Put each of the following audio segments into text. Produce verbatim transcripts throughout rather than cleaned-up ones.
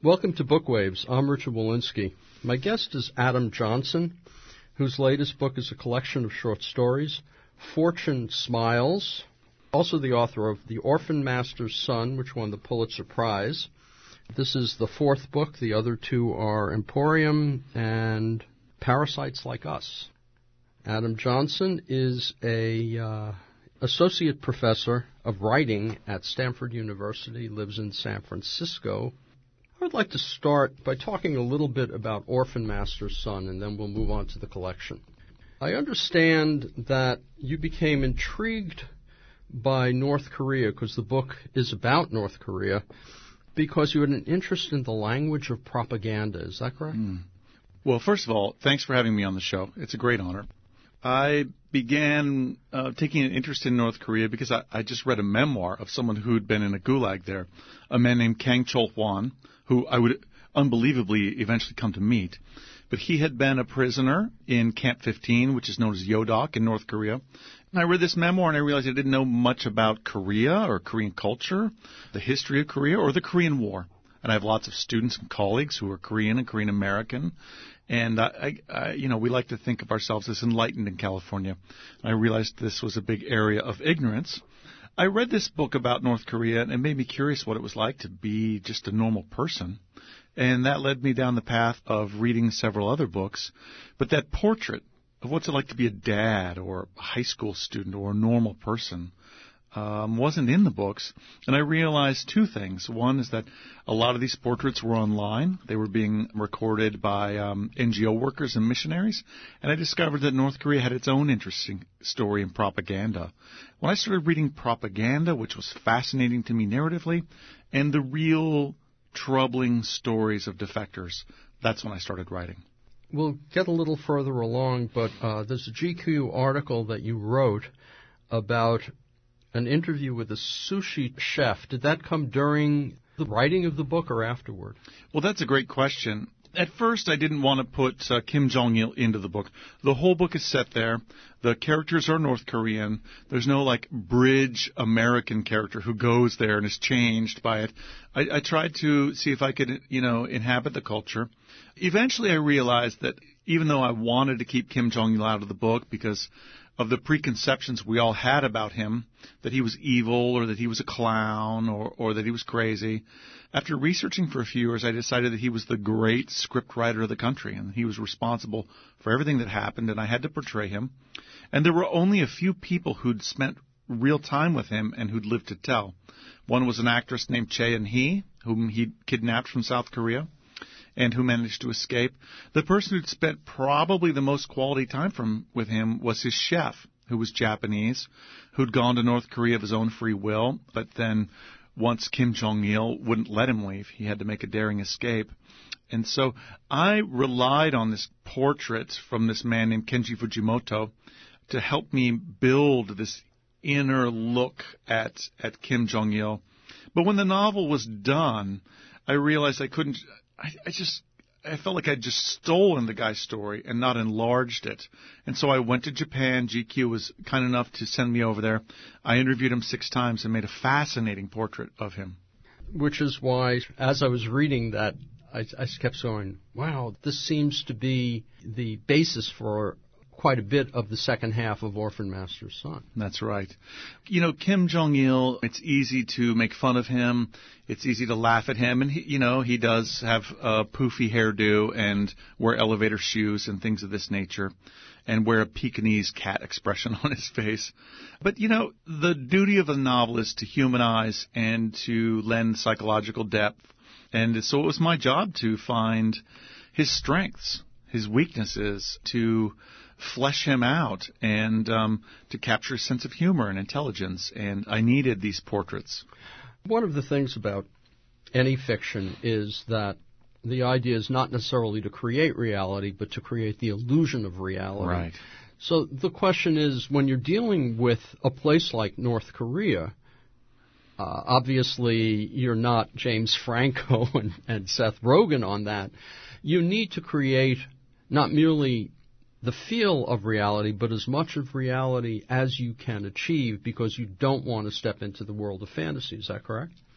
Welcome to Bookwaves. I'm Richard Walensky. My guest is Adam Johnson, whose latest book is a collection of short stories, Fortune Smiles, also the author of The Orphan Master's Son, which won the Pulitzer Prize. This is the fourth book. The other two are Emporium and Parasites Like Us. Adam Johnson is a uh, associate professor of writing at Stanford University, lives in San Francisco. I would like to start by talking a little bit about Orphan Master's Son, and then we'll move on to the collection. I understand that you became intrigued by North Korea, because the book is about North Korea, because you had an interest in the language of propaganda. Is that correct? Mm. Well, first of all, thanks for having me on the show. It's a great honor. I began uh, taking an interest in North Korea because I, I just read a memoir of someone who'd been in a gulag there, a man named Kang Chol-hwan, who I would unbelievably eventually come to meet. But he had been a prisoner in Camp fifteen, which is known as Yodok in North Korea. And I read this memoir and I realized I didn't know much about Korea or Korean culture, the history of Korea, or the Korean War. And I have lots of students and colleagues who are Korean and Korean American. And, I, I, you know, we like to think of ourselves as enlightened in California. I realized this was a big area of ignorance. I read this book about North Korea, and it made me curious what it was like to be just a normal person. And that led me down the path of reading several other books. But that portrait of what's it like to be a dad or a high school student or a normal person um, wasn't in the books. And I realized two things. One is that a lot of these portraits were online. They were being recorded by um, N G O workers and missionaries. And I discovered that North Korea had its own interesting story in propaganda. When I started reading propaganda, which was fascinating to me narratively, and the real troubling stories of defectors, that's when I started writing. We'll get a little further along, but uh, there's a G Q article that you wrote about an interview with a sushi chef. Did that come during the writing of the book or afterward? Well, that's a great question. At first, I didn't want to put uh, Kim Jong-il into the book. The whole book is set there. The characters are North Korean. There's no, like, bridge American character who goes there and is changed by it. I, I tried to see if I could, you know, inhabit the culture. Eventually, I realized that even though I wanted to keep Kim Jong-il out of the book because of the preconceptions we all had about him, that he was evil or that he was a clown or, or that he was crazy, after researching for a few years, I decided that he was the great scriptwriter of the country and he was responsible for everything that happened, and I had to portray him. And there were only a few people who'd spent real time with him and who'd lived to tell. One was an actress named Chae In-hee, whom he'd kidnapped from South Korea and who managed to escape. The person who'd spent probably the most quality time from with him was his chef, who was Japanese, who'd gone to North Korea of his own free will, but then once Kim Jong-il wouldn't let him leave, he had to make a daring escape. And so I relied on this portrait from this man named Kenji Fujimoto to help me build this inner look at, at Kim Jong-il. But when the novel was done, I realized I couldn't, I, I just, I felt like I'd just stolen the guy's story and not enlarged it. And so I went to Japan. G Q was kind enough to send me over there. I interviewed him six times and made a fascinating portrait of him. Which is why, as I was reading that, I, I kept going, wow, this seems to be the basis for quite a bit of the second half of Orphan Master's Son. That's right. You know, Kim Jong-il, it's easy to make fun of him. It's easy to laugh at him. And, he, you know, he does have a poofy hairdo and wear elevator shoes and things of this nature and wear a Pekingese cat expression on his face. But, you know, the duty of a novel is to humanize and to lend psychological depth. And so it was my job to find his strengths, his weaknesses, to flesh him out and um, to capture a sense of humor and intelligence. And I needed these portraits. One of the things about any fiction is that the idea is not necessarily to create reality, but to create the illusion of reality. Right. So the question is, when you're dealing with a place like North Korea, uh, obviously you're not James Franco and, and Seth Rogen on that. You need to create not merely the feel of reality, but as much of reality as you can achieve, because you don't want to step into the world of fantasy. Is that correct?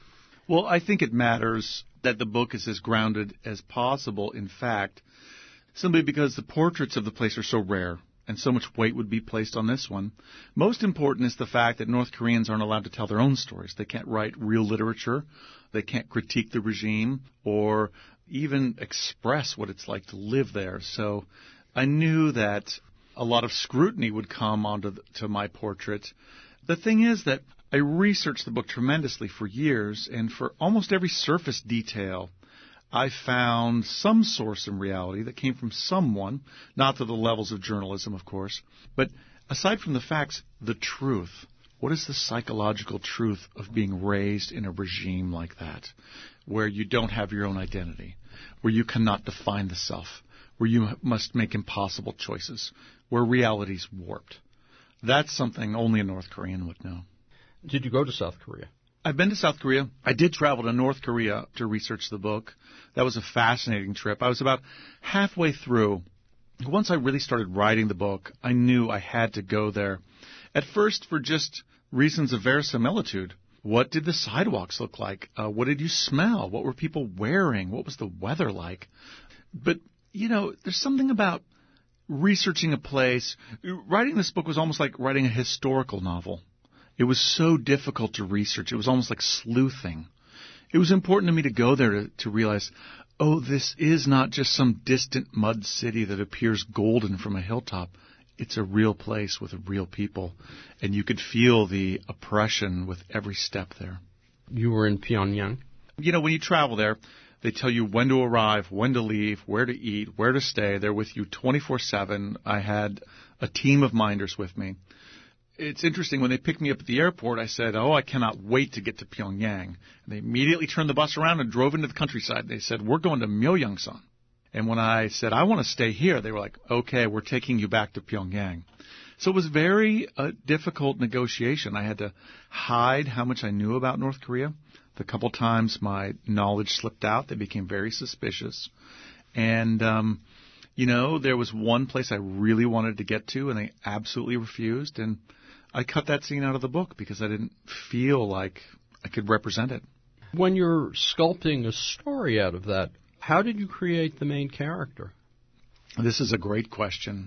Well, I think it matters that the book is as grounded as possible in fact, simply because the portraits of the place are so rare and so much weight would be placed on this one. Most important is the fact that North Koreans aren't allowed to tell their own stories. They can't write real literature. They can't critique the regime or even express what it's like to live there. So I knew that a lot of scrutiny would come onto the, to my portrait. The thing is that I researched the book tremendously for years, and for almost every surface detail, I found some source in reality that came from someone, not to the levels of journalism, of course, but aside from the facts, the truth. What is the psychological truth of being raised in a regime like that, where you don't have your own identity, where you cannot define the self, where you must make impossible choices, where reality's warped? That's something only a North Korean would know. Did you go to South Korea? I've been to South Korea. I did travel to North Korea to research the book. That was a fascinating trip. I was about halfway through. Once I really started writing the book, I knew I had to go there. At first, for just reasons of verisimilitude. What did the sidewalks look like? Uh, what did you smell? What were people wearing? What was the weather like? But, you know, there's something about researching a place. Writing this book was almost like writing a historical novel. It was so difficult to research. It was almost like sleuthing. It was important to me to go there to, to realize, oh, this is not just some distant mud city that appears golden from a hilltop. It's a real place with real people. And you could feel the oppression with every step there. You were in Pyongyang? You know, when you travel there, they tell you when to arrive, when to leave, where to eat, where to stay. They're with you twenty-four seven. I had a team of minders with me. It's interesting, when they picked me up at the airport, I said, oh, I cannot wait to get to Pyongyang. And they immediately turned the bus around and drove into the countryside. They said, we're going to Myeongsan. And when I said, I want to stay here, they were like, okay, we're taking you back to Pyongyang. So it was very uh, difficult negotiation. I had to hide how much I knew about North Korea. The couple times my knowledge slipped out, they became very suspicious. And, um, you know, there was one place I really wanted to get to, and they absolutely refused. And I cut that scene out of the book because I didn't feel like I could represent it. When you're sculpting a story out of that, how did you create the main character? This is a great question.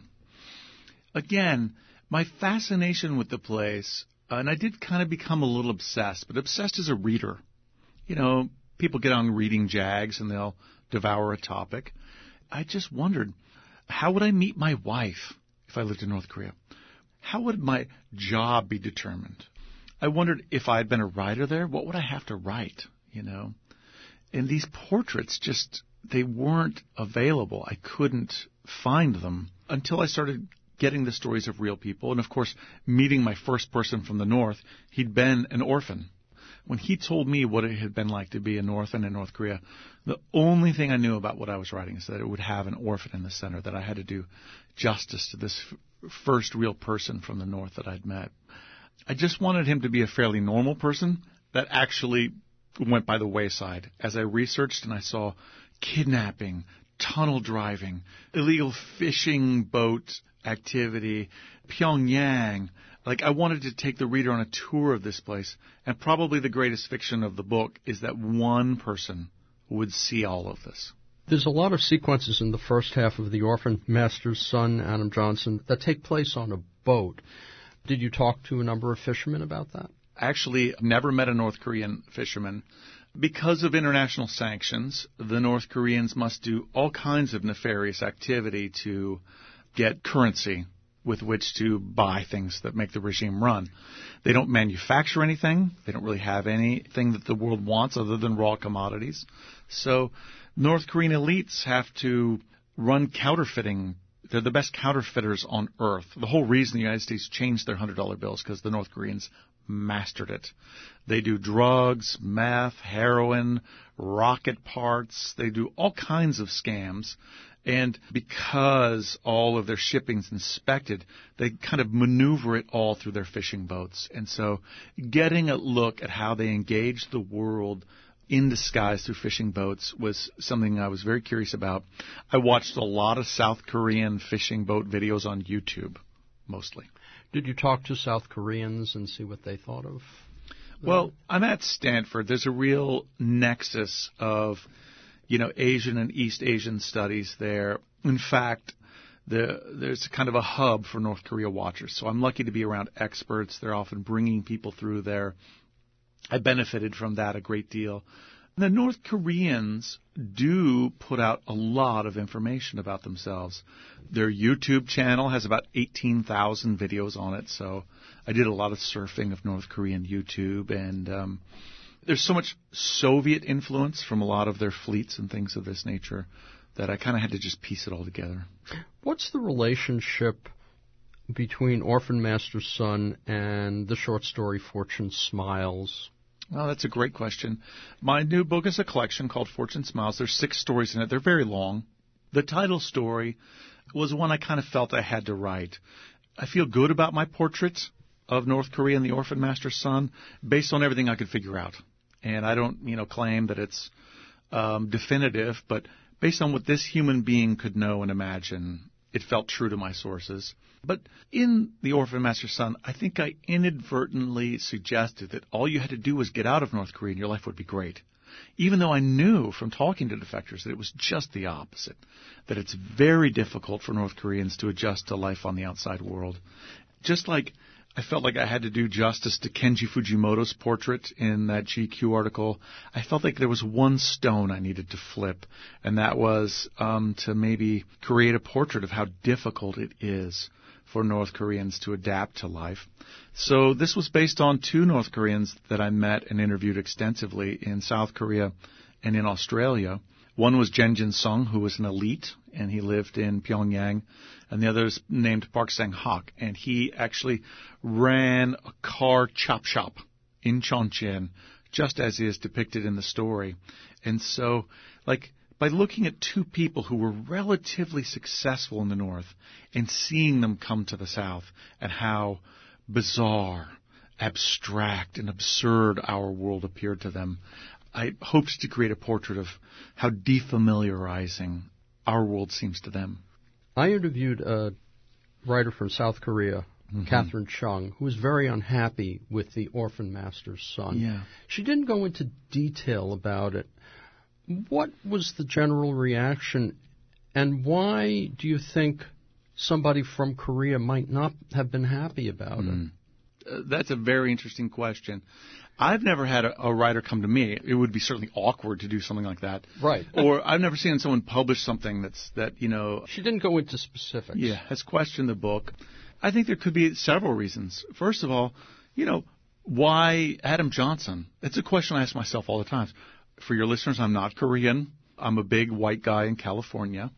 Again, my fascination with the place, uh, and I did kind of become a little obsessed, but obsessed as a reader. You know, people get on reading jags and they'll devour a topic. I just wondered, how would I meet my wife if I lived in North Korea? How would my job be determined? I wondered if I had been a writer there, what would I have to write, you know? And these portraits just, they weren't available. I couldn't find them until I started getting the stories of real people. And, of course, meeting my first person from the North, he'd been an orphan. When he told me what it had been like to be an orphan in North Korea, the only thing I knew about what I was writing is that it would have an orphan in the center, that I had to do justice to this f- first real person from the North that I'd met. I just wanted him to be a fairly normal person that actually went by the wayside. As I researched and I saw kidnapping, tunnel driving, illegal fishing boat activity, Pyongyang. Like, I wanted to take the reader on a tour of this place, and probably the greatest fiction of the book is that one person would see all of this. There's a lot of sequences in the first half of The Orphan Master's son, Adam Johnson, that take place on a boat. Did you talk to a number of fishermen about that? Actually, never met a North Korean fisherman. Because of international sanctions, the North Koreans must do all kinds of nefarious activity to get currency with which to buy things that make the regime run. They don't manufacture anything. They don't really have anything that the world wants other than raw commodities. So North Korean elites have to run counterfeiting. They're the best counterfeiters on earth. The whole reason the United States changed their one hundred dollar bills because the North Koreans mastered it. They do drugs, meth, heroin, rocket parts. They do all kinds of scams. And because all of their shipping's inspected, they kind of maneuver it all through their fishing boats. And so getting a look at how they engage the world in disguise through fishing boats was something I was very curious about. I watched a lot of South Korean fishing boat videos on YouTube, mostly. Did you talk to South Koreans and see what they thought of? Well, I'm at Stanford. There's a real nexus of, you know, Asian and East Asian studies there. In fact, the, there's kind of a hub for North Korea watchers. So I'm lucky to be around experts. They're often bringing people through there. I benefited from that a great deal. The North Koreans do put out a lot of information about themselves. Their YouTube channel has about eighteen thousand videos on it, so I did a lot of surfing of North Korean YouTube, and um, there's so much Soviet influence from a lot of their fleets and things of this nature that I kind of had to just piece it all together. What's the relationship between Orphan Master's Son and the short story Fortune Smiles? Well, that's a great question. My new book is a collection called Fortune Smiles. There's six stories in it. They're very long. The title story was one I kind of felt I had to write. I feel good about my portrait of North Korea and the Orphan Master's Son based on everything I could figure out. And I don't, you know, claim that it's um, definitive, but based on what this human being could know and imagine, it felt true to my sources. But in The Orphan Master's Son, I think I inadvertently suggested that all you had to do was get out of North Korea and your life would be great. Even though I knew from talking to defectors that it was just the opposite, that it's very difficult for North Koreans to adjust to life on the outside world. Just like I felt like I had to do justice to Kenji Fujimoto's portrait in that G Q article, I felt like there was one stone I needed to flip, and that was um, to maybe create a portrait of how difficult it is for North Koreans to adapt to life. So this was based on two North Koreans that I met and interviewed extensively in South Korea and in Australia. One was Jenjin Sung, who was an elite, and he lived in Pyongyang, and the other is named Park Sang-hak, and he actually ran a car chop shop in Chongqing, just as is depicted in the story. And so, like, by looking at two people who were relatively successful in the North and seeing them come to the South and how bizarre, abstract, and absurd our world appeared to them, I hoped to create a portrait of how defamiliarizing our world seems to them. I interviewed a writer from South Korea, mm-hmm. Catherine Chung, who was very unhappy with The Orphan Master's Son. Yeah. She didn't go into detail about it. What was the general reaction, and why do you think somebody from Korea might not have been happy about mm. it? Uh, that's a very interesting question. I've never had a, a writer come to me. It would be certainly awkward to do something like that. Right. Or I've never seen someone publish something that's, that, you know... She didn't go into specifics. Yeah, has questioned the book. I think there could be several reasons. First of all, you know, why Adam Johnson? It's a question I ask myself all the time. For your listeners, I'm not Korean. I'm a big white guy in California.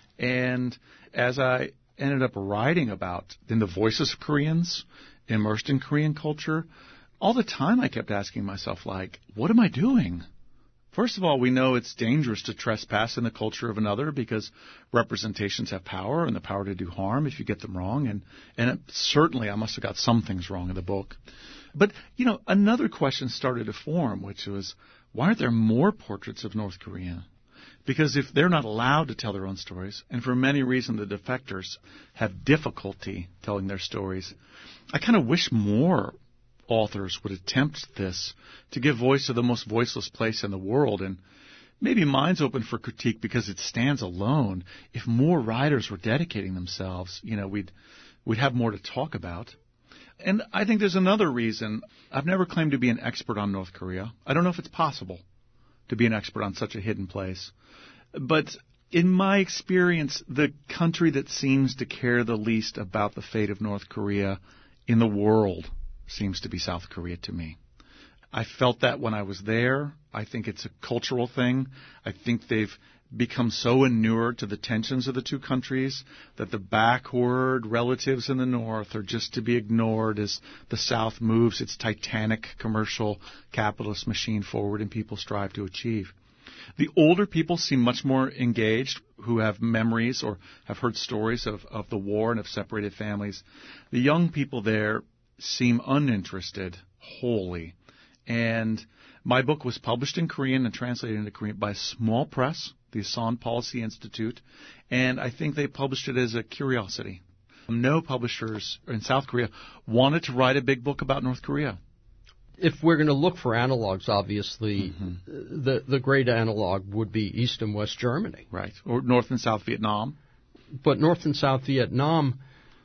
And as I ended up writing about in the voices of Koreans, immersed in Korean culture, all the time I kept asking myself, like, what am I doing? First of all, we know it's dangerous to trespass in the culture of another because representations have power and the power to do harm if you get them wrong. And, and it, certainly I must have got some things wrong in the book. But, you know, another question started to form, which was, why aren't there more portraits of North Korea? Because if they're not allowed to tell their own stories, and for many reasons the defectors have difficulty telling their stories, I kind of wish more authors would attempt this to give voice to the most voiceless place in the world. And maybe mine's open for critique because it stands alone. If more writers were dedicating themselves, you know, we'd we'd have more to talk about. And I think there's another reason. I've never claimed to be an expert on North Korea. I don't know if it's possible to be an expert on such a hidden place. But in my experience, the country that seems to care the least about the fate of North Korea in the world seems to be South Korea to me. I felt that when I was there. I think it's a cultural thing. I think they've become so inured to the tensions of the two countries that the backward relatives in the North are just to be ignored as the South moves its titanic commercial capitalist machine forward and people strive to achieve. The older people seem much more engaged, who have memories or have heard stories of, of the war and have separated families. The young people there seem uninterested wholly. And my book was published in Korean and translated into Korean by a small press, the Asan Policy Institute, and I think they published it as a curiosity. No publishers in South Korea wanted to write a big book about North Korea. If we're going to look for analogs, obviously, Mm-hmm. the the great analog would be East and West Germany. Right. Or North and South Vietnam. But North and South Vietnam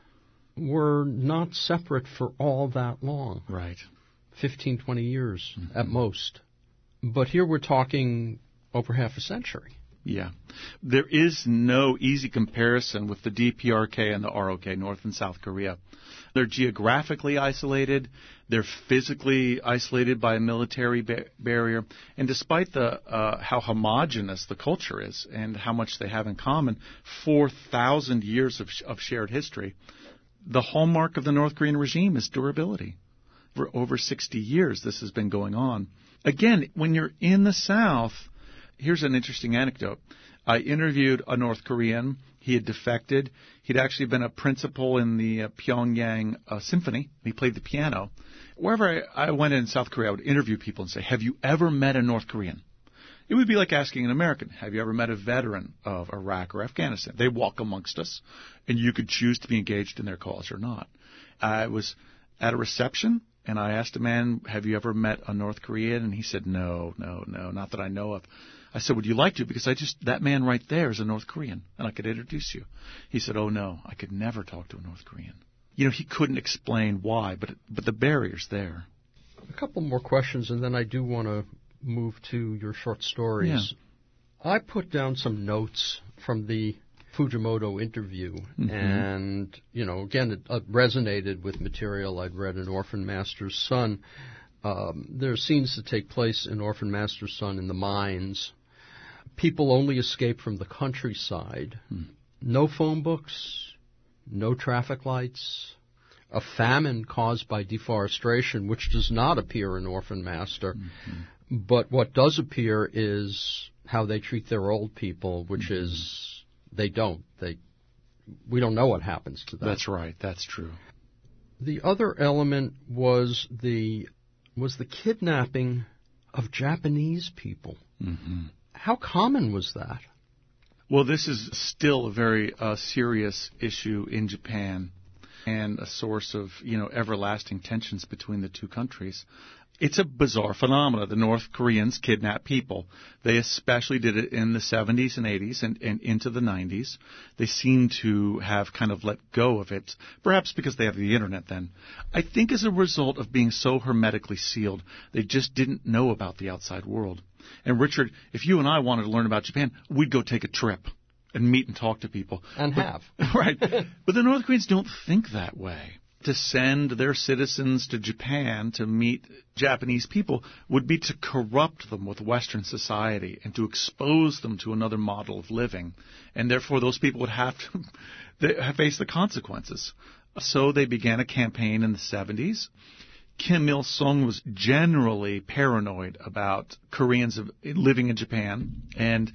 were not separate for all that long. Right. fifteen, twenty years Mm-hmm. at most. But here we're talking over half a century. Yeah. There is no easy comparison with the D P R K and the R O K, North and South Korea. They're geographically isolated. They're physically isolated by a military ba- barrier. And despite the uh, how homogenous the culture is and how much they have in common, four thousand years of, sh- of shared history, the hallmark of the North Korean regime is durability. For over sixty years, this has been going on. Again, when you're in the South, here's an interesting anecdote. I interviewed a North Korean. He had defected. He'd actually been a principal in the uh, Pyongyang uh, Symphony. He played the piano. Wherever I, I went in South Korea, I would interview people and say, have you ever met a North Korean? It would be like asking an American, have you ever met a veteran of Iraq or Afghanistan? They walk amongst us, and you could choose to be engaged in their cause or not. I was at a reception, and I asked a man, have you ever met a North Korean? And he said, no, no, no, not that I know of. I said, would you like to? Because I just, that man right there is a North Korean, and I could introduce you. He said, oh, no, I could never talk to a North Korean. You know, he couldn't explain why, but but the barrier's there. A couple more questions, and then I do want to move to your short stories. Yeah. I put down some notes from the Fujimoto interview, mm-hmm. and, you know, again, it uh, resonated with material I'd read in Orphan Master's Son. Um, there are scenes that take place in Orphan Master's Son in the mines. People only escape from the countryside. Mm. No phone books, no traffic lights, a famine caused by deforestation, which does not appear in Orphan Master. Mm-hmm. But what does appear is how they treat their old people, which mm-hmm. is they don't. They we don't know what happens to them. That's right. That's true. The other element was the was the kidnapping of Japanese people. Mm-hmm. How common was that? Well, this is still a very uh, serious issue in Japan and a source of, you know, everlasting tensions between the two countries. It's a bizarre phenomenon. The North Koreans kidnap people. They especially did it in the seventies and eighties and, and into the nineties. They seem to have kind of let go of it, perhaps because they have the Internet then. I think as a result of being so hermetically sealed, they just didn't know about the outside world. And Richard, if you and I wanted to learn about Japan, we'd go take a trip and meet and talk to people. And but, have. Right. But the North Koreans don't think that way. To send their citizens to Japan to meet Japanese people would be to corrupt them with Western society and to expose them to another model of living. And therefore those people would have to face the consequences. So they began a campaign in the seventies. Kim Il-sung was generally paranoid about Koreans living in Japan, and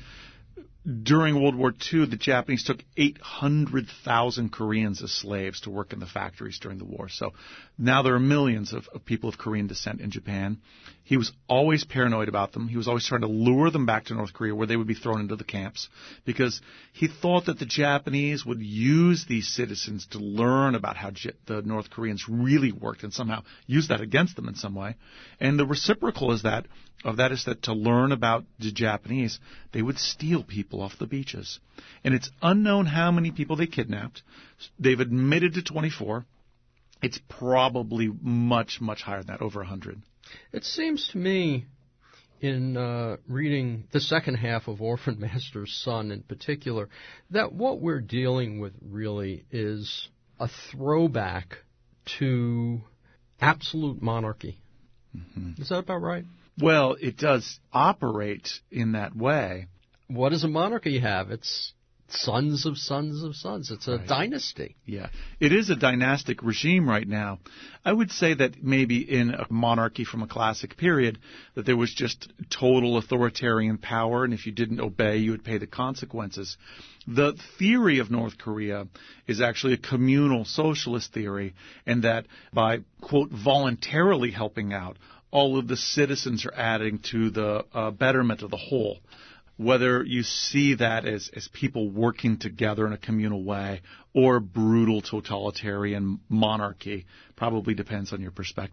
during World War Two, the Japanese took eight hundred thousand Koreans as slaves to work in the factories during the war. So now there are millions of, of people of Korean descent in Japan. He was always paranoid about them. He was always trying to lure them back to North Korea where they would be thrown into the camps because he thought that the Japanese would use these citizens to learn about how J- the North Koreans really worked and somehow use that against them in some way. And the reciprocal is that of that is that to learn about the Japanese, they would steal people off the beaches. And it's unknown how many people they kidnapped. They've admitted to twenty-four. It's probably much, much higher than that, over one hundred. It seems to me, in uh, reading the second half of Orphan Master's Son in particular, that what we're dealing with really is a throwback to absolute monarchy. Mm-hmm. Is that about right? Well, it does operate in that way. What does a monarchy have? It's sons of sons of sons. It's a right. dynasty. Yeah. It is a dynastic regime right now. I would say that maybe in a monarchy from a classic period, that there was just total authoritarian power, and if you didn't obey, you would pay the consequences. The theory of North Korea is actually a communal socialist theory, and that by, quote, voluntarily helping out, all of the citizens are adding to the uh, betterment of the whole. Whether you see that as, as people working together in a communal way or brutal totalitarian monarchy probably depends on your perspective.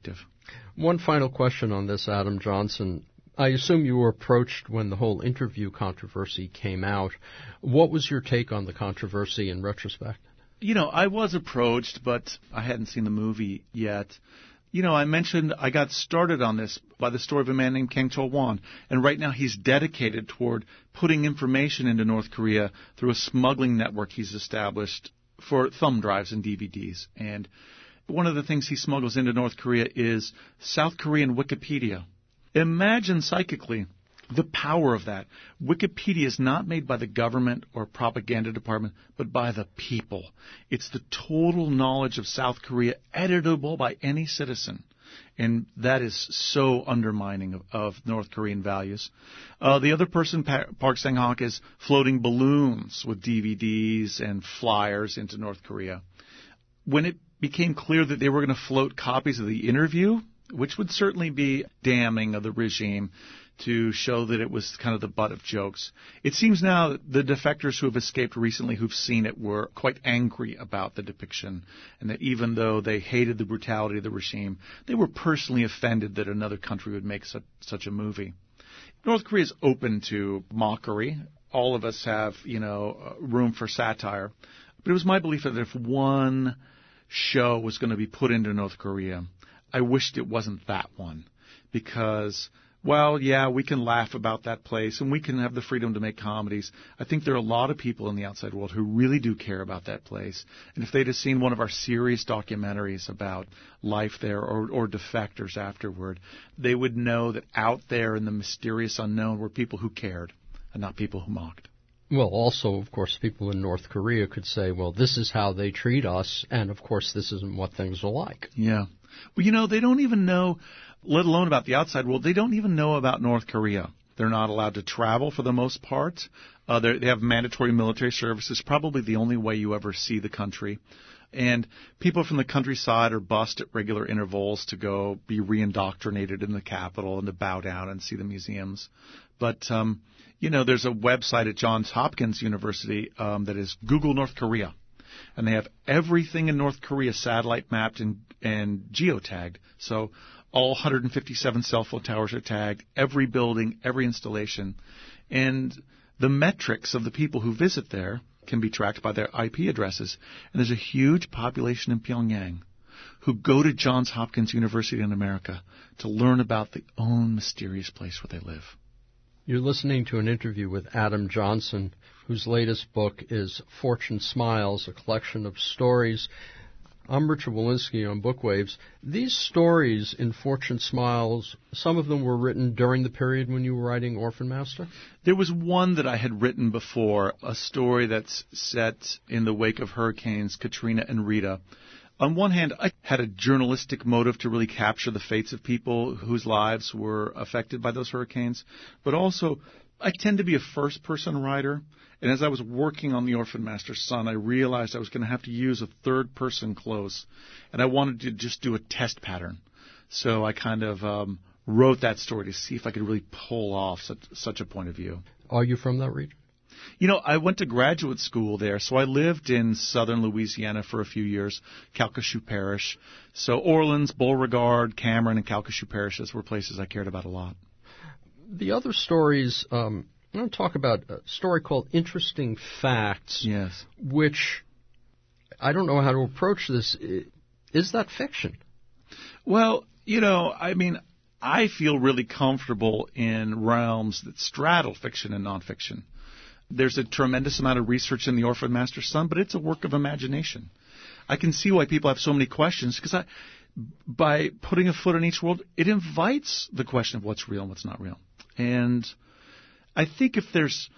One final question on this, Adam Johnson. I assume you were approached when the whole interview controversy came out. What was your take on the controversy in retrospect? You know, I was approached, but I hadn't seen the movie yet. You know, I mentioned I got started on this by the story of a man named Kang Chol-won, and right now he's dedicated toward putting information into North Korea through a smuggling network he's established for thumb drives and D V Ds. And one of the things he smuggles into North Korea is South Korean Wikipedia. Imagine psychically the power of that. Wikipedia is not made by the government or propaganda department, but by the people. It's the total knowledge of South Korea, editable by any citizen. And that is so undermining of, of North Korean values. Uh, the other person, pa- Park Sang-hak, is floating balloons with D V Ds and flyers into North Korea. When it became clear that they were going to float copies of the interview, which would certainly be damning of the regime to show that it was kind of the butt of jokes. It seems now that the defectors who have escaped recently who've seen it were quite angry about the depiction, and that even though they hated the brutality of the regime, they were personally offended that another country would make such, such a movie. North Korea is open to mockery. All of us have, you know, room for satire. But it was my belief that if one show was going to be put into North Korea, I wished it wasn't that one, because, well, yeah, we can laugh about that place and we can have the freedom to make comedies. I think there are a lot of people in the outside world who really do care about that place. And if they'd have seen one of our serious documentaries about life there or, or defectors afterward, they would know that out there in the mysterious unknown were people who cared and not people who mocked. Well, also, of course, people in North Korea could say, well, this is how they treat us, and, of course, this isn't what things are like. Yeah. Well, you know, they don't even know, let alone about the outside world, they don't even know about North Korea. They're not allowed to travel for the most part. Uh, they have mandatory military services, probably the only way you ever see the country. And people from the countryside are bused at regular intervals to go be reindoctrinated in the capital and to bow down and see the museums. But, um, you know, there's a website at Johns Hopkins University um, that is Google North Korea. And they have everything in North Korea satellite mapped and, and geotagged. So all one hundred fifty-seven cell phone towers are tagged, every building, every installation. And the metrics of the people who visit there can be tracked by their I P addresses. And there's a huge population in Pyongyang who go to Johns Hopkins University in America to learn about the own mysterious place where they live. You're listening to an interview with Adam Johnson, whose latest book is Fortune Smiles, a collection of stories. I'm Richard Walensky on Bookwaves. These stories in Fortune Smiles, some of them were written during the period when you were writing Orphan Master? There was one that I had written before, a story that's set in the wake of hurricanes Katrina and Rita. On one hand, I had a journalistic motive to really capture the fates of people whose lives were affected by those hurricanes, but also I tend to be a first-person writer, and as I was working on The Orphan Master's Son, I realized I was going to have to use a third-person close, and I wanted to just do a test pattern. So I kind of um, wrote that story to see if I could really pull off such, such a point of view. Are you from that region? You know, I went to graduate school there, so I lived in southern Louisiana for a few years, Calcasieu Parish. So Orleans, Beauregard, Cameron, and Calcasieu parishes were places I cared about a lot. The other stories, um, I'm going to talk about a story called Interesting Facts. Yes. Which, I don't know how to approach this. Is that fiction? Well, you know, I mean, I feel really comfortable in realms that straddle fiction and nonfiction. There's a tremendous amount of research in The Orphan Master's Son, but it's a work of imagination. I can see why people have so many questions, because I, by putting a foot in each world, it invites the question of what's real and what's not real. And I think if there's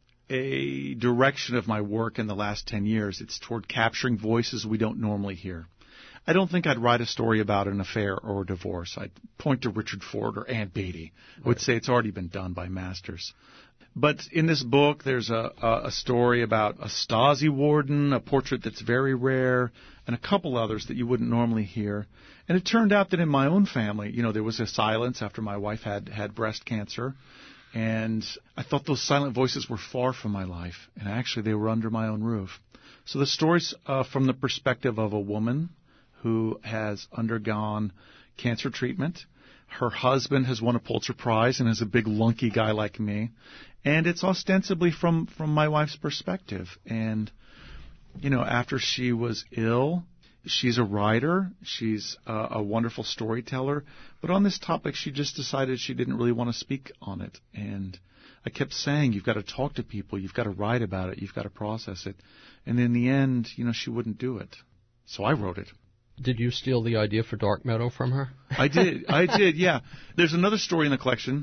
a direction of my work in the last ten years, it's toward capturing voices we don't normally hear. I don't think I'd write a story about an affair or a divorce. I'd point to Richard Ford or Aunt Beatty. I would say it's already been done by masters. But in this book, there's a, a story about a Stasi warden, a portrait that's very rare, and a couple others that you wouldn't normally hear. And it turned out that in my own family, you know, there was a silence after my wife had, had breast cancer. And I thought those silent voices were far from my life. And actually, they were under my own roof. So the story's uh, from the perspective of a woman who has undergone cancer treatment. Her husband has won a Pulitzer Prize and is a big lunky guy like me. And it's ostensibly from, from my wife's perspective. And, you know, after she was ill, she's a writer. She's a, a wonderful storyteller. But on this topic, she just decided she didn't really want to speak on it. And I kept saying, you've got to talk to people. You've got to write about it. You've got to process it. And in the end, you know, she wouldn't do it. So I wrote it. Did you steal the idea for Dark Meadow from her? I did. I did, yeah. There's another story in the collection.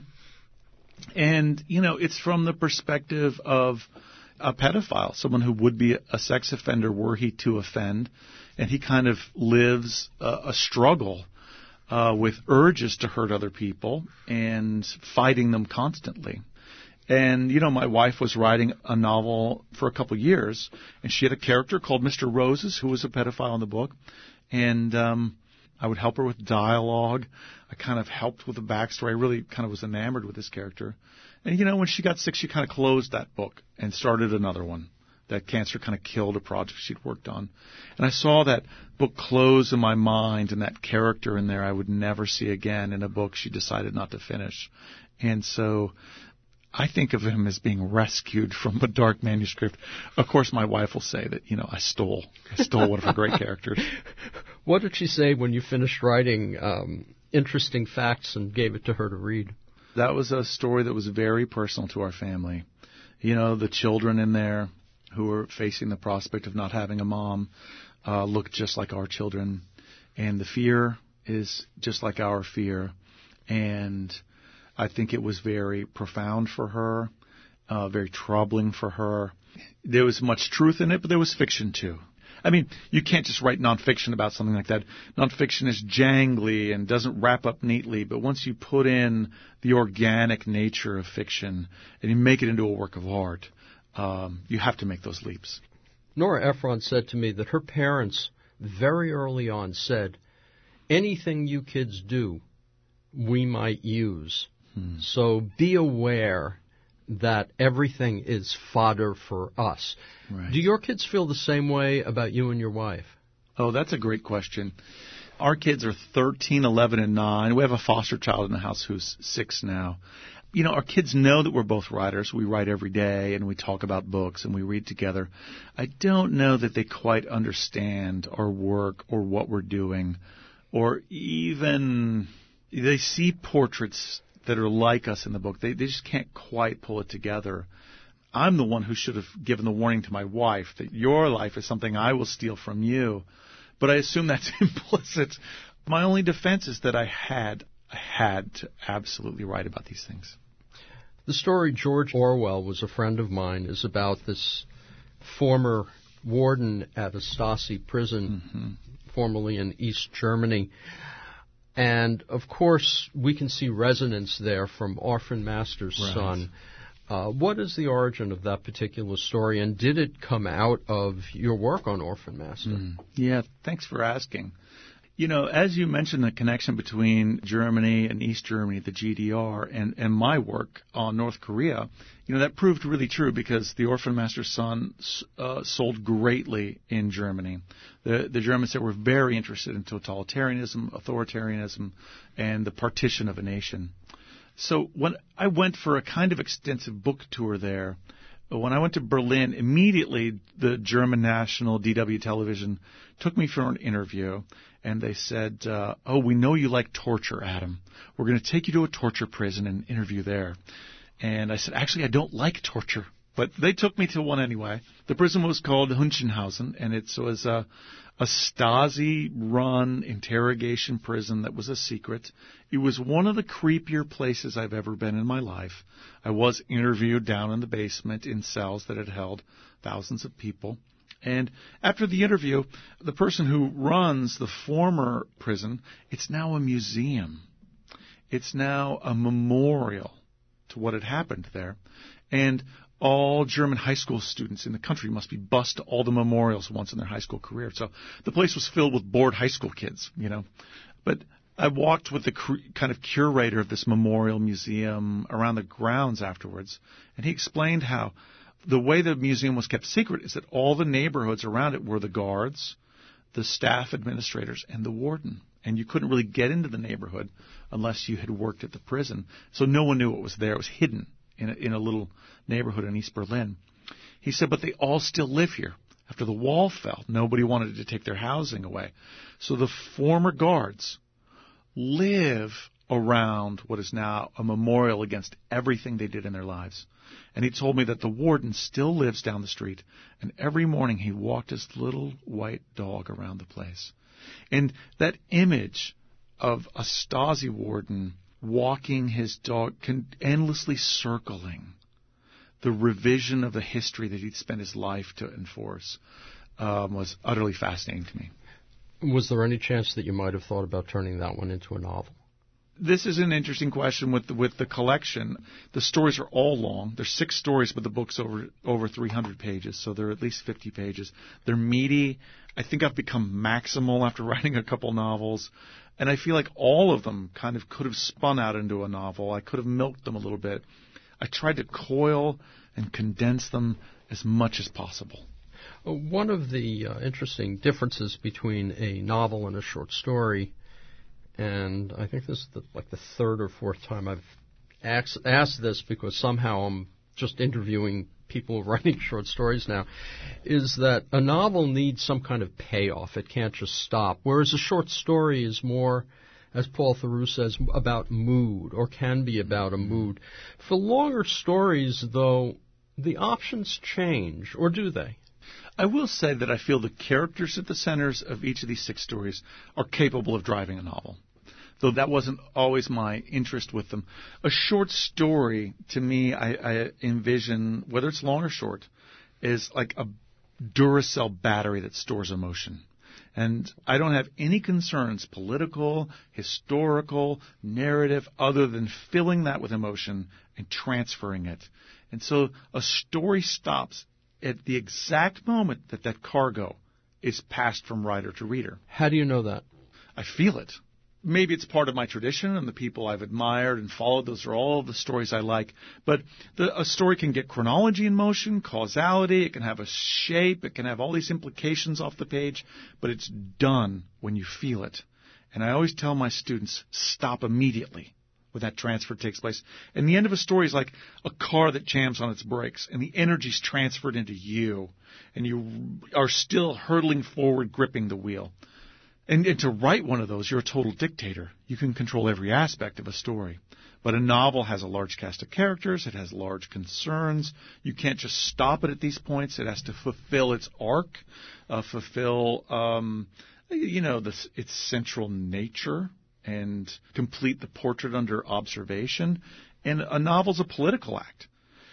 And, you know, it's from the perspective of a pedophile, someone who would be a sex offender were he to offend. And he kind of lives a, a struggle uh, with urges to hurt other people and fighting them constantly. And, you know, my wife was writing a novel for a couple of years, and she had a character called Mister Roses, who was a pedophile in the book. And um, I would help her with dialogue. I kind of helped with the backstory. I really kind of was enamored with this character. And, you know, when she got sick, she kind of closed that book and started another one. That cancer kind of killed a project she'd worked on. And I saw that book close in my mind and that character in there I would never see again in a book she decided not to finish. And so I think of him as being rescued from a dark manuscript. Of course, my wife will say that, you know, I stole. I stole one of her great characters. What did she say when you finished writing um, interesting facts and gave it to her to read? That was a story that was very personal to our family. You know, the children in there who were facing the prospect of not having a mom uh, look just like our children. And the fear is just like our fear. And I think it was very profound for her, uh, very troubling for her. There was much truth in it, but there was fiction too. I mean, you can't just write nonfiction about something like that. Nonfiction is jangly and doesn't wrap up neatly, but once you put in the organic nature of fiction and you make it into a work of art, um, you have to make those leaps. Nora Ephron said to me that her parents very early on said, anything you kids do, we might use. Hmm. So be aware that everything is fodder for us. Right. Do your kids feel the same way about you and your wife? Oh, that's a great question. Our kids are thirteen, eleven, and nine. We have a foster child in the house who's six now. You know, our kids know that we're both writers. We write every day, and we talk about books, and we read together. I don't know that they quite understand our work or what we're doing, or even they see portraits that are like us in the book. They, they just can't quite pull it together. I'm the one who should have given the warning to my wife that your life is something I will steal from you. But I assume that's implicit. My only defense is that I had, I had to absolutely write about these things. The story George Orwell Was a Friend of Mine is about this former warden at a Stasi prison, mm-hmm. formerly in East Germany. And, of course, we can see resonance there from Orphan Master's right. son. Uh, what is the origin of that particular story, and did it come out of your work on Orphan Master? Mm. Yeah, thanks for asking. You know, as you mentioned, the connection between Germany and East Germany, the G D R, and, and my work on North Korea, you know, that proved really true because the Orphan Master's son uh, sold greatly in Germany. The, the Germans there were very interested in totalitarianism, authoritarianism, and the partition of a nation. So when I went for a kind of extensive book tour there, when I went to Berlin, immediately the German national D W television took me for an interview, and they said, uh, oh, we know you like torture, Adam. We're going to take you to a torture prison and interview there. And I said, actually, I don't like torture. But they took me to one anyway. The prison was called Hunchenhausen, and it was a, a Stasi-run interrogation prison that was a secret. It was one of the creepier places I've ever been in my life. I was interviewed down in the basement in cells that had held thousands of people. And after the interview, the person who runs the former prison, it's now a museum. It's now a memorial to what had happened there. And all German high school students in the country must be bused to all the memorials once in their high school career. So the place was filled with bored high school kids, you know. But I walked with the cr- kind of curator of this memorial museum around the grounds afterwards, and he explained how the way the museum was kept secret is that all the neighborhoods around it were the guards, the staff administrators, and the warden. and you couldn't really get into the neighborhood unless you had worked at the prison. So no one knew it was there. It was hidden in a, in a little neighborhood in East Berlin. He said, but they all still live here. After the wall fell, nobody wanted to take their housing away. So the former guards live around what is now a memorial against everything they did in their lives. And he told me that the warden still lives down the street, and every morning he walked his little white dog around the place. And that image of a Stasi warden walking his dog, endlessly circling the revision of the history that he'd spent his life to enforce, um, was utterly fascinating to me. Was there any chance that you might have thought about turning that one into a novel? This is an interesting question with the, with the collection. The stories are all long. There's six stories, but the book's over over three hundred pages, so they're at least fifty pages. They're meaty. I think I've become maximal after writing a couple novels, and I feel like all of them kind of could have spun out into a novel. I could have milked them a little bit. I tried to coil and condense them as much as possible. One of the uh, interesting differences between a novel and a short story, and I think this is the, like the third or fourth time I've asked, asked this because somehow I'm just interviewing people writing short stories now, is that a novel needs some kind of payoff. It can't just stop, whereas a short story is more, as Paul Theroux says, about mood, or can be about a mood. For longer stories, though, the options change, or do they? I will say that I feel the characters at the centers of each of these six stories are capable of driving a novel, though that wasn't always my interest with them. A short story, to me, I, I envision, whether it's long or short, is like a Duracell battery that stores emotion. And I don't have any concerns, political, historical, narrative, other than filling that with emotion and transferring it. And so a story stops at the exact moment that that cargo is passed from writer to reader. How do you know that? I feel it. Maybe it's part of my tradition and the people I've admired and followed. Those are all the stories I like. But the, a story can get chronology in motion, causality. It can have a shape. It can have all these implications off the page. But it's done when you feel it. And I always tell my students, stop immediately when that transfer takes place. And the end of a story is like a car that jams on its brakes, and the energy's transferred into you, and you are still hurtling forward, gripping the wheel. And, and to write one of those, you're a total dictator. You can control every aspect of a story. But a novel has a large cast of characters. It has large concerns. You can't just stop it at these points. It has to fulfill its arc, uh, fulfill, um, you know, this, its central nature, and complete the portrait under observation. And a novel's a political act.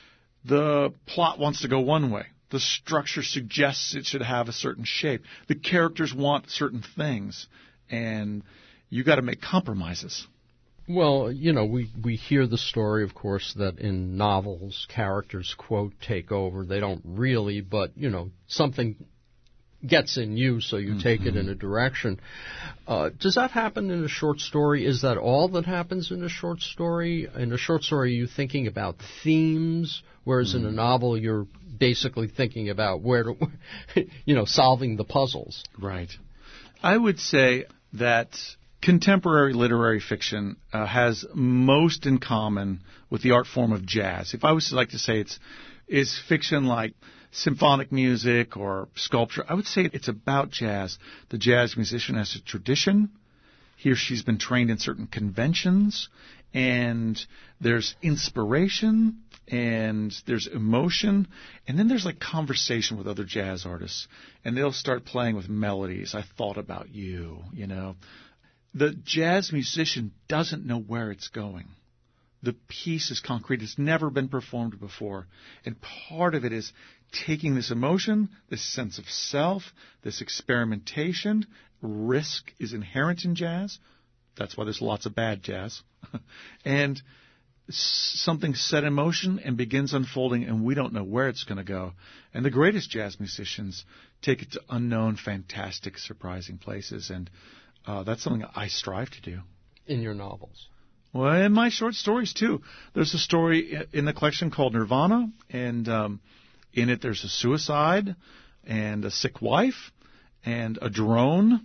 The plot wants to go one way. The structure suggests it should have a certain shape. The characters want certain things. And you got to make compromises. Well, you know, we, we hear the story, of course, that in novels, characters, quote, take over. They don't really, but, you know, something gets in you, so you mm-hmm. take it in a direction. Uh, does that happen in a short story? Is that all that happens in a short story? In a short story, are you thinking about themes, whereas mm-hmm. in a novel, you're basically thinking about where to, you know, solving the puzzles. Right. I would say that contemporary literary fiction uh, has most in common with the art form of jazz. If I was to like to say it's, is fiction like symphonic music or sculpture, I would say it's about jazz. The jazz musician has a tradition. He or she's been trained in certain conventions, and there's inspiration, and there's emotion, and then there's like conversation with other jazz artists, and they'll start playing with melodies. I thought about you, you know. The jazz musician doesn't know where it's going. The piece is concrete. It's never been performed before. And part of it is taking this emotion, this sense of self, this experimentation. Risk is inherent in jazz. That's why there's lots of bad jazz. And something set in motion and begins unfolding, and we don't know where it's going to go. And the greatest jazz musicians take it to unknown, fantastic, surprising places. And uh, that's something I strive to do. In your novels? Well, in my short stories, too. There's a story in the collection called Nirvana, and um, in it there's a suicide and a sick wife and a drone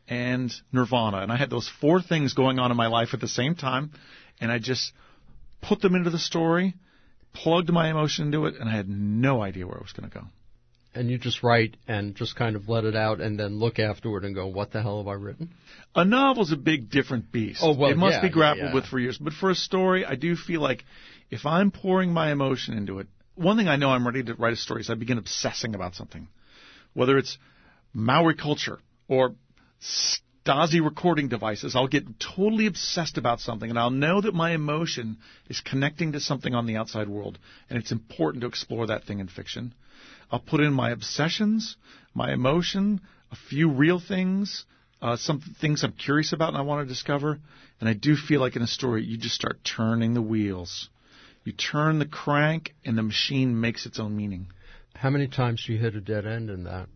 and Nirvana. And I had those four things going on in my life at the same time, and I just put them into the story, plugged my emotion into it, and I had no idea where it was going to go. And you just write and just kind of let it out and then look afterward and go, what the hell have I written? A novel's a big different beast. Oh, well, it must yeah, be grappled yeah, yeah. with for years. But for a story, I do feel like if I'm pouring my emotion into it, one thing I know I'm ready to write a story is I begin obsessing about something. Whether it's Maori culture or Stasi recording devices, I'll get totally obsessed about something, and I'll know that my emotion is connecting to something on the outside world, and it's important to explore that thing in fiction. I'll put in my obsessions, my emotion, a few real things, uh, some things I'm curious about and I want to discover, and I do feel like in a story you just start turning the wheels. You turn the crank, and the machine makes its own meaning. How many times do you hit a dead end in that?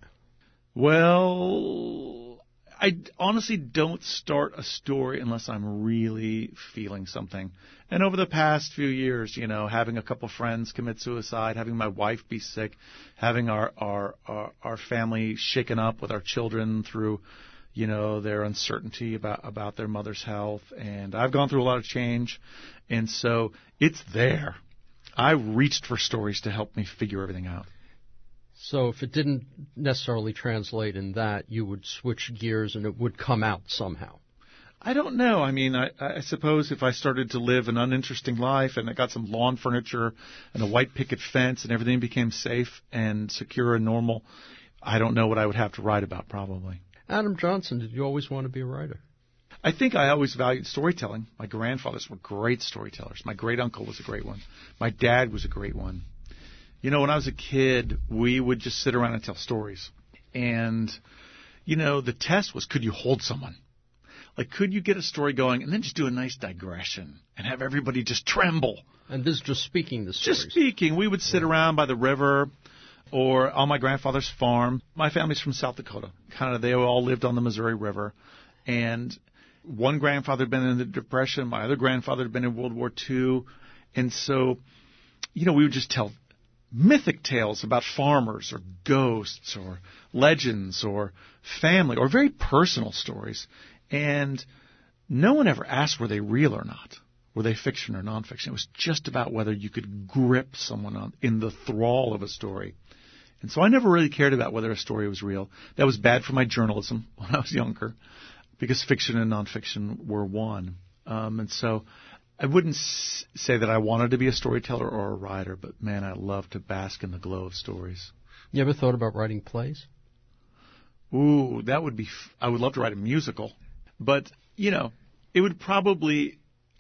Well, I honestly don't start a story unless I'm really feeling something. And over the past few years, you know, having a couple friends commit suicide, having my wife be sick, having our our our, our family shaken up with our children through, you know, their uncertainty about, about their mother's health. And I've gone through a lot of change. And so it's there. I reached for stories to help me figure everything out. So if it didn't necessarily translate in that, you would switch gears and it would come out somehow. I don't know. I mean, I, I suppose if I started to live an uninteresting life and I got some lawn furniture and a white picket fence and everything became safe and secure and normal, I don't know what I would have to write about probably. Adam Johnson, did you always want to be a writer? I think I always valued storytelling. My grandfathers were great storytellers. My great-uncle was a great one. My dad was a great one. You know, when I was a kid, we would just sit around and tell stories. And, you know, the test was, could you hold someone? Like, could you get a story going and then just do a nice digression and have everybody just tremble? And this is just speaking the stories. Just speaking. We would sit around by the river or on my grandfather's farm. My family's from South Dakota. Kind of, they all lived on the Missouri River. And one grandfather had been in the Depression. My other grandfather had been in World War Two. And so, you know, we would just tell mythic tales about farmers or ghosts or legends or family or very personal stories. And no one ever asked were they real or not. Were they fiction or nonfiction? It was just about whether you could grip someone on, in the thrall of a story. And so I never really cared about whether a story was real. That was bad for my journalism when I was younger because fiction and nonfiction were one. Um, and so I wouldn't s- say that I wanted to be a storyteller or a writer, but, man, I love to bask in the glow of stories. You ever thought about writing plays? Ooh, that would be f- – I would love to write a musical. But, you know, it would probably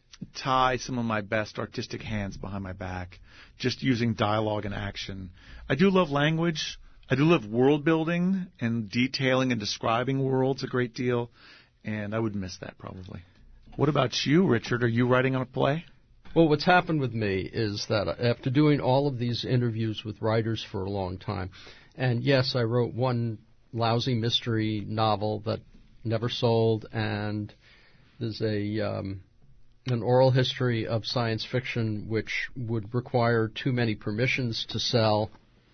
tie some of my best artistic hands behind my back, just using dialogue and action. I do love language. I do love world building and detailing and describing worlds a great deal, and I would miss that probably. What about you, Richard? Are you writing on a play? Well, what's happened with me is that after doing all of these interviews with writers for a long time, and yes, I wrote one lousy mystery novel that never sold, and there's a um, an oral history of science fiction which would require too many permissions to sell.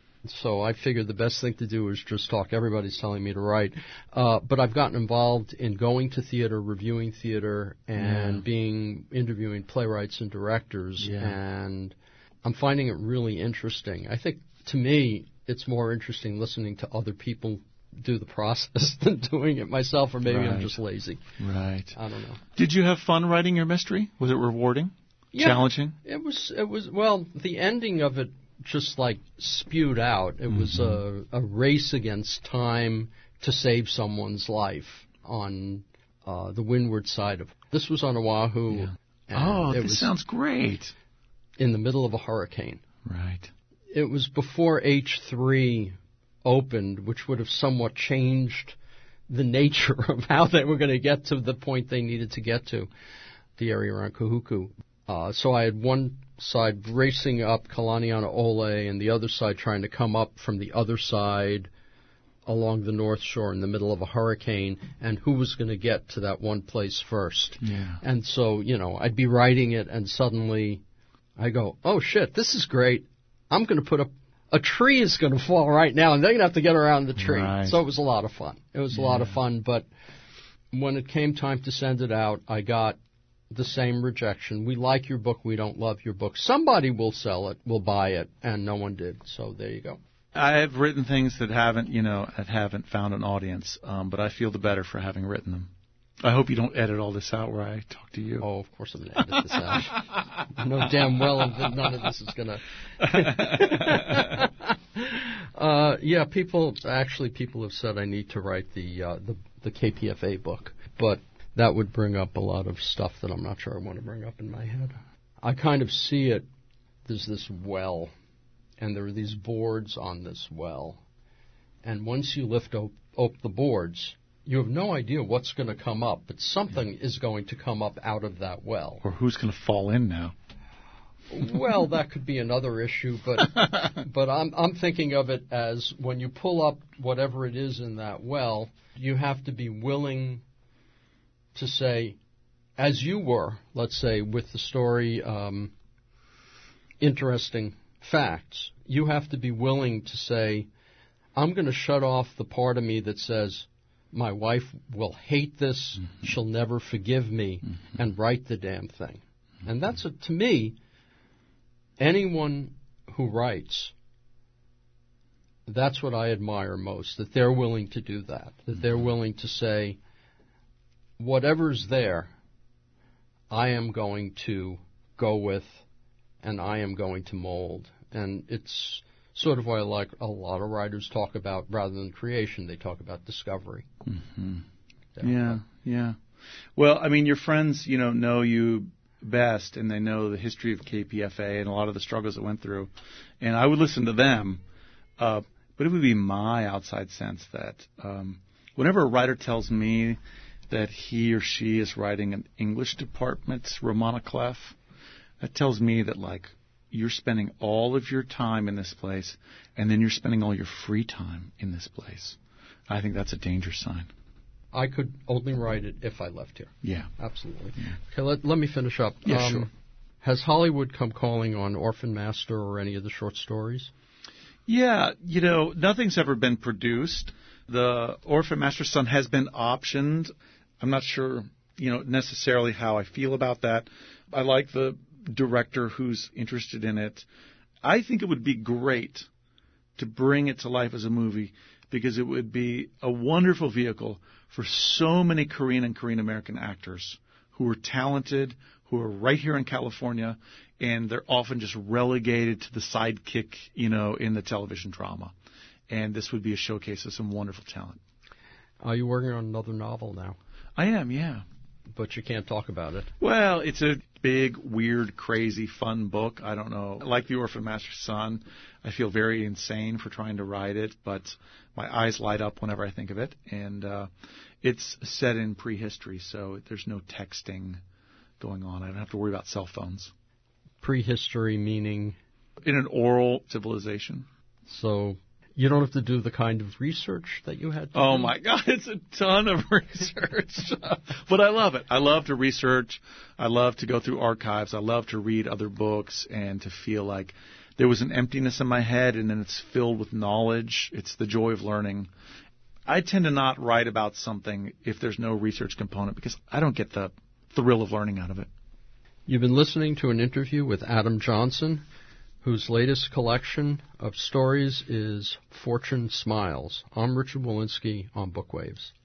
So I figured the best thing to do is just talk. Everybody's telling me to write. Uh, but I've gotten involved in going to theater, reviewing theater, and yeah. being interviewing playwrights and directors. Yeah. And I'm finding it really interesting. I think, to me, it's more interesting listening to other people do the process than doing it myself, or maybe right. I'm just lazy. Right. I don't know. Did you have fun writing your mystery? Was it rewarding? Yeah, challenging? It was. It was. Well, the ending of it just like spewed out. It mm-hmm. was a, a race against time to save someone's life on uh, the windward side of. This was on Oahu. Yeah. Oh, this was sounds great. In the middle of a hurricane. Right. It was before H three opened, which would have somewhat changed the nature of how they were going to get to the point they needed to get to, the area around Kahuku. Uh, so I had one side racing up Kalaniana Ole and the other side trying to come up from the other side along the North Shore in the middle of a hurricane, and who was going to get to that one place first. Yeah. And so, you know, I'd be writing it, and suddenly I go, oh, shit, this is great. I'm going to put up a tree is going to fall right now, and they're going to have to get around the tree. Right. So it was a lot of fun. It was a yeah. lot of fun, but When it came time to send it out, I got the same rejection. We like your book, we don't love your book. Somebody will sell it, will buy it, and no one did. So there you go. I have written things that haven't, you know, that haven't found an audience, um, but I feel the better for having written them. I hope you don't edit all this out where I talk to you. Oh, of course I'm going to edit this out. I know damn well that none of this is going to... uh, yeah, people, actually people have said I need to write the, uh, the, the K P F A book, but that would bring up a lot of stuff that I'm not sure I want to bring up in my head. I kind of see it, there's this well, and there are these boards on this well, and once you lift op- up the boards, you have no idea what's going to come up, but something is going to come up out of that well. Or who's going to fall in now? Well, that could be another issue, but but I'm I'm thinking of it as when you pull up whatever it is in that well, you have to be willing to say, as you were, let's say, with the story, um, interesting facts, you have to be willing to say, I'm going to shut off the part of me that says, my wife will hate this, mm-hmm. she'll never forgive me, mm-hmm. and write the damn thing. Mm-hmm. And that's, a, to me, anyone who writes, that's what I admire most, that they're willing to do that, that mm-hmm. they're willing to say, whatever's there, I am going to go with, and I am going to mold. And it's sort of what I like a lot of writers talk about, rather than creation, they talk about discovery. Mm-hmm. Yeah, yeah. Well, I mean, your friends, you know, know you best, and they know the history of K P F A and a lot of the struggles it went through. And I would listen to them, uh, but it would be my outside sense that um, whenever a writer tells me that he or she is writing an English department's Romana Clef, that tells me that, like, you're spending all of your time in this place, and then you're spending all your free time in this place. I think that's a danger sign. I could only write it if I left here. Yeah. Absolutely. Yeah. Okay, let, let me finish up. Yeah, um, sure. Has Hollywood come calling on Orphan Master or any of the short stories? Yeah, you know, nothing's ever been produced. The Orphan Master's Son has been optioned. I'm not sure, you know, necessarily how I feel about that. I like the director who's interested in it. I think it would be great to bring it to life as a movie, because it would be a wonderful vehicle for so many Korean and Korean American actors who are talented, who are right here in California, and they're often just relegated to the sidekick, you know, in the television drama. And this would be a showcase of some wonderful talent. Are you working on another novel now? I am, yeah. But you can't talk about it. Well, it's a big, weird, crazy, fun book. I don't know. Like The Orphan Master's Son, I feel very insane for trying to write it, but my eyes light up whenever I think of it. And uh, it's set in prehistory, so there's no texting going on. I don't have to worry about cell phones. Prehistory meaning? In an oral civilization. So you don't have to do the kind of research that you had to Oh, do? my God, it's a ton of research. But I love it. I love to research. I love to go through archives. I love to read other books and to feel like there was an emptiness in my head and then it's filled with knowledge. It's the joy of learning. I tend to not write about something if there's no research component, because I don't get the thrill of learning out of it. You've been listening to an interview with Adam Johnson, whose latest collection of stories is Fortune Smiles. I'm Richard Walensky on Bookwaves.